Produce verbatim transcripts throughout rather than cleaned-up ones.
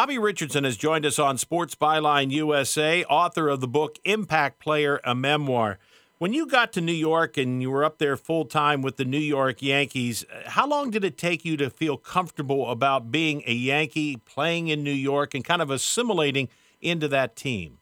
Bobby Richardson has joined us on Sports Byline U S A, author of the book Impact Player, a Memoir. When you got to New York and you were up there full-time with the New York Yankees, how long did it take you to feel comfortable about being a Yankee, playing in New York, and kind of assimilating into that team?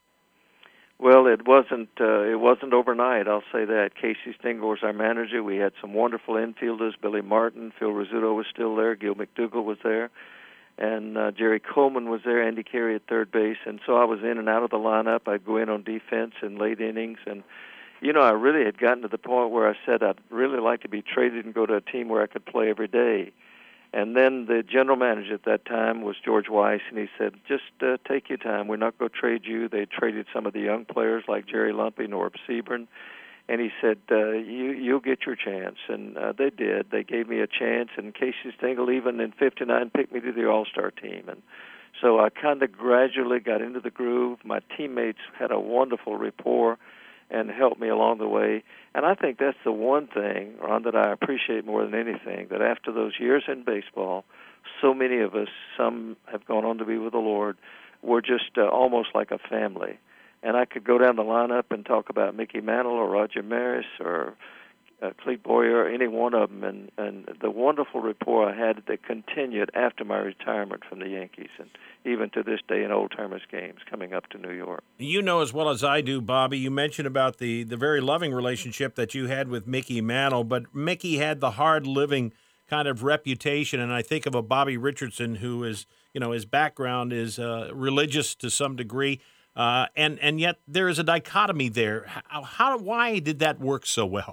Well, it wasn't uh, it wasn't overnight, I'll say that. Casey Stengel was our manager. We had some wonderful infielders. Billy Martin, Phil Rizzuto was still there. Gil McDougall was there. And uh, Jerry Coleman was there, Andy Carey at third base. And so I was in and out of the lineup. I'd go in on defense in late innings. And, you know, I really had gotten to the point where I said I'd really like to be traded and go to a team where I could play every day. And then the general manager at that time was George Weiss, and he said, just uh, take your time. We're not going to trade you. They traded some of the young players like Jerry Lumpy, Norb Sebring. And he said, uh, you, you'll get your chance. And uh, they did. They gave me a chance, and Casey Stengel, even in fifty-nine, picked me to the All-Star team. And so I kind of gradually got into the groove. My teammates had a wonderful rapport and helped me along the way. And I think that's the one thing, Ron, that I appreciate more than anything, that after those years in baseball, so many of us, some have gone on to be with the Lord, we're just uh, almost like a family. And I could go down the lineup and talk about Mickey Mantle or Roger Maris or uh, Clete Boyer or any one of them, and, and the wonderful rapport I had that continued after my retirement from the Yankees, and even to this day in old-timers games coming up to New York. You know as well as I do, Bobby, you mentioned about the, the very loving relationship that you had with Mickey Mantle, but Mickey had the hard-living kind of reputation, and I think of a Bobby Richardson who is, you know, his background is uh, religious to some degree. Uh, and, and yet there is a dichotomy there. How, how, why did that work so well?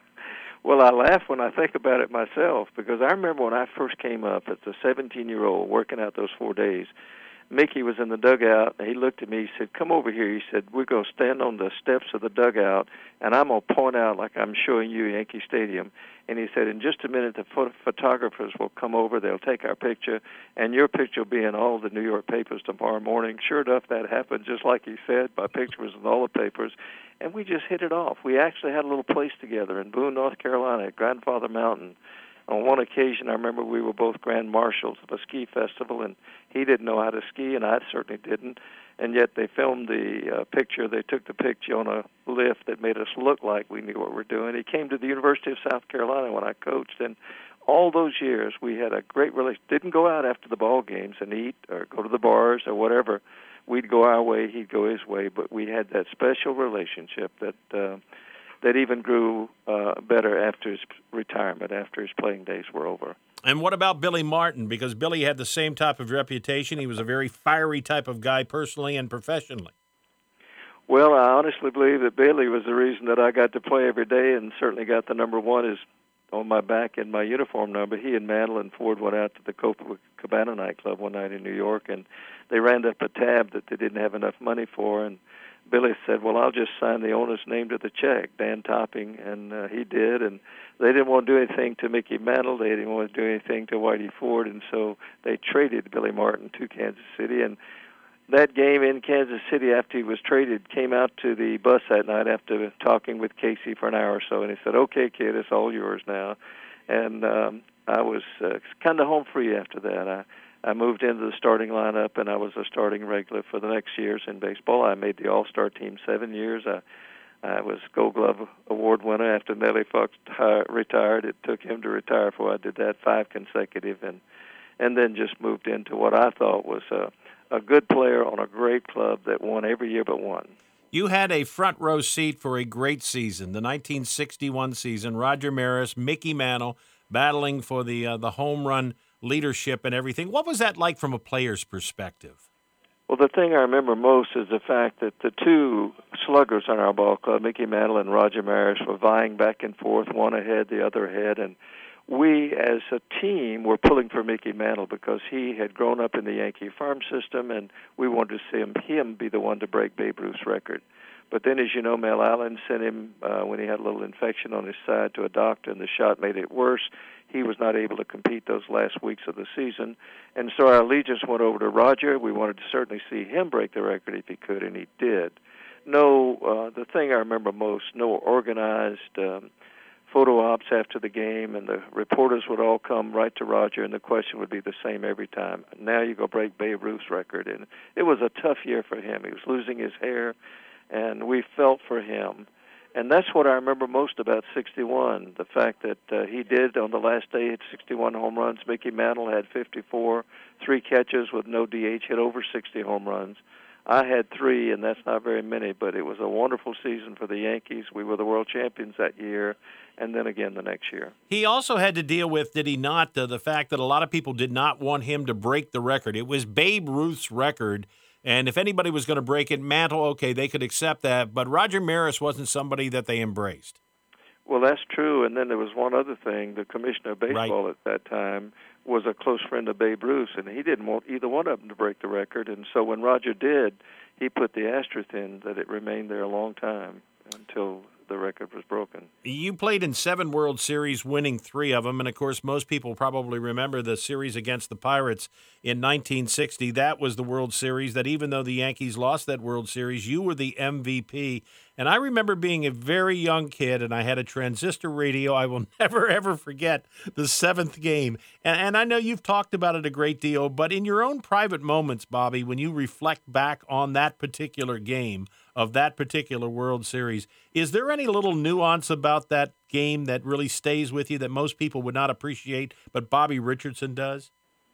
Well, I laugh when I think about it myself, because I remember when I first came up as a seventeen-year-old working out those four days, Mickey was in the dugout, and he looked at me, he said, come over here. He said, we're going to stand on the steps of the dugout, and I'm going to point out like I'm showing you Yankee Stadium. And he said, in just a minute, the pho- photographers will come over, they'll take our picture, and your picture will be in all the New York papers tomorrow morning. Sure enough, that happened, just like he said. My picture was in all the papers, and we just hit it off. We actually had a little place together in Boone, North Carolina, at Grandfather Mountain. On one occasion, I remember we were both grand marshals of a ski festival, and he didn't know how to ski, and I certainly didn't. And yet they filmed the uh, picture. They took the picture on a lift that made us look like we knew what we were doing. He came to the University of South Carolina when I coached, and all those years we had a great relationship. Didn't go out after the ball games and eat or go to the bars or whatever. We'd go our way, he'd go his way, but we had that special relationship that uh, that even grew uh, better after his retirement, after his playing days were over. And what about Billy Martin? Because Billy had the same type of reputation. He was a very fiery type of guy personally and professionally. Well, I honestly believe that Billy was the reason that I got to play every day and certainly got the number one is on my back in my uniform number. He and Mantle and Ford went out to the Copacabana nightclub one night in New York, and they ran up a tab that they didn't have enough money for, and Billy said, well, I'll just sign the owner's name to the check, Dan Topping, and uh, he did, and they didn't want to do anything to Mickey Mantle. They didn't want to do anything to Whitey Ford, and so they traded Billy Martin to Kansas City, and that game in Kansas City after he was traded came out to the bus that night after talking with Casey for an hour or so, and he said, okay, kid, it's all yours now, and um, I was uh, kind of home free after that. I I moved into the starting lineup, and I was a starting regular for the next years in baseball. I made the All-Star team seven years. I, I was Gold Glove Award winner after Nellie Fox t- retired. It took him to retire before I did that, five consecutive, and and then just moved into what I thought was a, a good player on a great club that won every year but one. You had a front row seat for a great season, the nineteen sixty-one season. Roger Maris, Mickey Mantle battling for the uh, the home run leadership and everything. What was that like from a player's perspective? Well, the thing I remember most is the fact that the two sluggers on our ball club, Mickey Mantle and Roger Maris, were vying back and forth, one ahead, the other ahead, and we as a team were pulling for Mickey Mantle because he had grown up in the Yankee farm system, and we wanted to see him, him be the one to break Babe Ruth's record. But then, as you know, Mel Allen sent him, uh, when he had a little infection on his side, to a doctor, and the shot made it worse. He was not able to compete those last weeks of the season. And so our allegiance went over to Roger. We wanted to certainly see him break the record if he could, and he did. No, uh, the thing I remember most, no organized um, photo ops after the game, and the reporters would all come right to Roger, and the question would be the same every time. Now you go break Babe Ruth's record. And it was a tough year for him. He was losing his hair, and we felt for him. And that's what I remember most about sixty-one, the fact that uh, he did on the last day hit sixty-one home runs. Mickey Mantle had fifty-four, three catches with no D H, hit over sixty home runs. I had three, and that's not very many, but it was a wonderful season for the Yankees. We were the world champions that year, and then again the next year. He also had to deal with, did he not, uh, the fact that a lot of people did not want him to break the record. It was Babe Ruth's record, and if anybody was going to break it, Mantle, okay, they could accept that, but Roger Maris wasn't somebody that they embraced. Well, that's true, and then there was one other thing. The commissioner of baseball Right. at that time was a close friend of Babe Ruth, and he didn't want either one of them to break the record. And so when Roger did, he put the asterisk in that it remained there a long time until the record was broken. You played in seven World Series, winning three of them. And, of course, most people probably remember the series against the Pirates in nineteen sixty. That was the World Series that even though the Yankees lost that World Series, you were the M V P. And I remember being a very young kid, and I had a transistor radio. I will never, ever forget the seventh game. And, and I know you've talked about it a great deal, but in your own private moments, Bobby, when you reflect back on that particular game of that particular World Series, is there any little nuance about that game that really stays with you that most people would not appreciate, but Bobby Richardson does?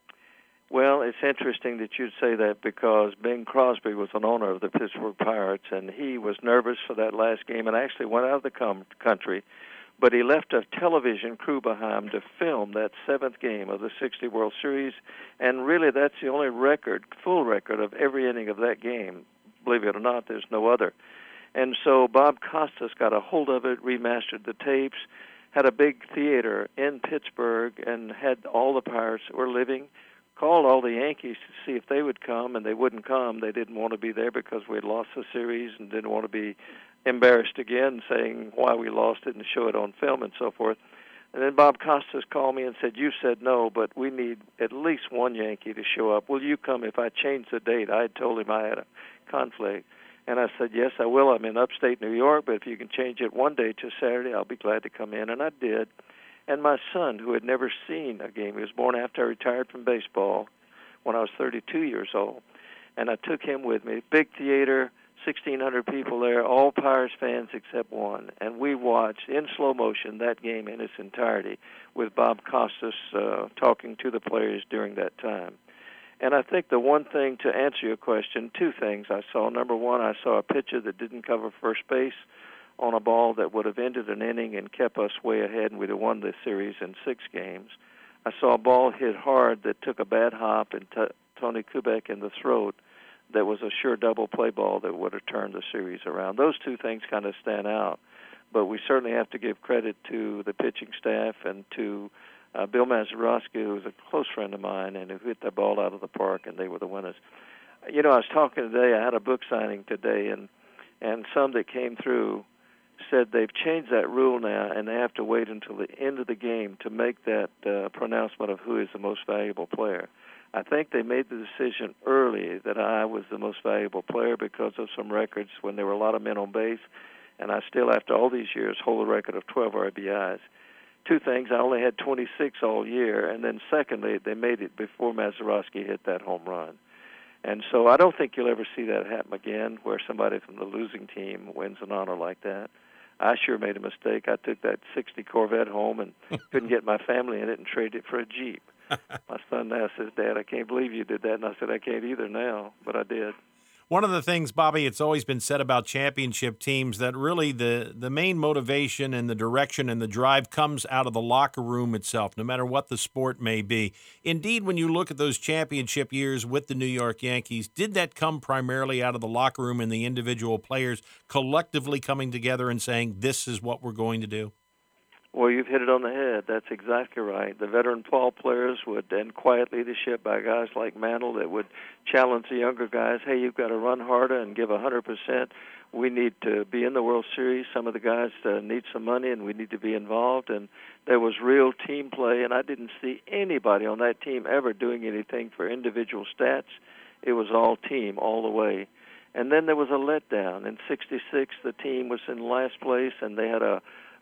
Well, it's interesting that you'd say that because Bing Crosby was an owner of the Pittsburgh Pirates, and he was nervous for that last game and actually went out of the com- country. But he left a television crew behind to film that seventh game of the sixty World Series, and really that's the only record, full record, of every inning of that game. Believe it or not, there's no other. And so Bob Costas got a hold of it, remastered the tapes, had a big theater in Pittsburgh, and had all the Pirates that were living, called all the Yankees to see if they would come, and they wouldn't come. They didn't want to be there because we had lost the series and didn't want to be embarrassed again saying why we lost it and show it on film and so forth. And then Bob Costas called me and said, you said no, but we need at least one Yankee to show up. Will you come if I change the date? I had told him I had a conflict. And I said, yes, I will. I'm in upstate New York, but if you can change it one day to Saturday, I'll be glad to come in. And I did. And my son, who had never seen a game, he was born after I retired from baseball when I was thirty-two years old, and I took him with me. Big theater, sixteen hundred people there, all Pirates fans except one. And we watched in slow motion that game in its entirety with Bob Costas uh, talking to the players during that time. And I think the one thing, to answer your question, two things I saw. Number one, I saw a pitcher that didn't cover first base on a ball that would have ended an inning and kept us way ahead, and we'd have won this series in six games. I saw a ball hit hard that took a bad hop and t- Tony Kubek in the throat that was a sure double play ball that would have turned the series around. Those two things kind of stand out, but we certainly have to give credit to the pitching staff and to uh, Bill Mazeroski, who was a close friend of mine and who hit the ball out of the park, and they were the winners. You know, I was talking today, I had a book signing today, and, and some that came through said they've changed that rule now, and they have to wait until the end of the game to make that uh, pronouncement of who is the most valuable player. I think they made the decision early that I was the most valuable player because of some records when there were a lot of men on base, and I still, after all these years, hold a record of twelve R B Is. Two things, I only had twenty-six all year, and then secondly, they made it before Mazeroski hit that home run. And so I don't think you'll ever see that happen again, where somebody from the losing team wins an honor like that. I sure made a mistake. I took that sixty Corvette home and couldn't get my family in it and traded it for a Jeep. My son now says, Dad, I can't believe you did that. And I said, I can't either now, but I did. One of the things, Bobby, it's always been said about championship teams that really the, the main motivation and the direction and the drive comes out of the locker room itself, no matter what the sport may be. Indeed, when you look at those championship years with the New York Yankees, did that come primarily out of the locker room and the individual players collectively coming together and saying, this is what we're going to do? Well, you've hit it on the head. That's exactly right. The veteran ball players would, and quiet leadership by guys like Mantle that would challenge the younger guys, hey, you've got to run harder and give one hundred percent. We need to be in the World Series. Some of the guys uh, need some money, and we need to be involved. And there was real team play, and I didn't see anybody on that team ever doing anything for individual stats. It was all team all the way. And then there was a letdown. In sixty-six, the team was in last place, and they had a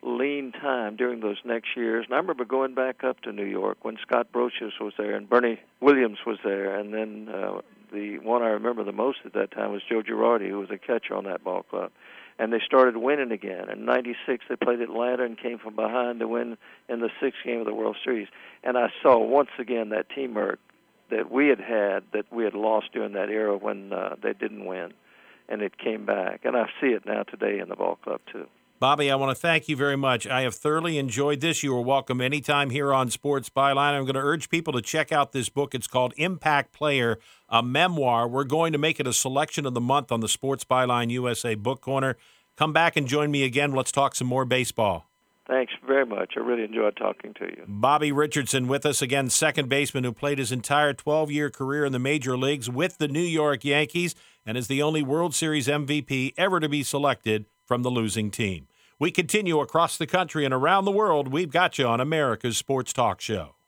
lean time during those next years. And I remember going back up to New York when Scott Brocious was there and Bernie Williams was there, and then uh, the one I remember the most at that time was Joe Girardi, who was a catcher on that ball club. And they started winning again. In ninety-six, they played Atlanta and came from behind to win in the sixth game of the World Series. And I saw once again that teamwork that we had had, that we had lost during that era when uh, they didn't win. And it came back. And I see it now today in the ball club, too. Bobby, I want to thank you very much. I have thoroughly enjoyed this. You are welcome anytime here on Sports Byline. I'm going to urge people to check out this book. It's called Impact Player, a memoir. We're going to make it a selection of the month on the Sports Byline U S A Book Corner. Come back and join me again. Let's talk some more baseball. Thanks very much. I really enjoyed talking to you. Bobby Richardson with us again, second baseman who played his entire twelve-year career in the major leagues with the New York Yankees and is the only World Series M V P ever to be selected from the losing team. We continue across the country and around the world. We've got you on America's Sports Talk Show.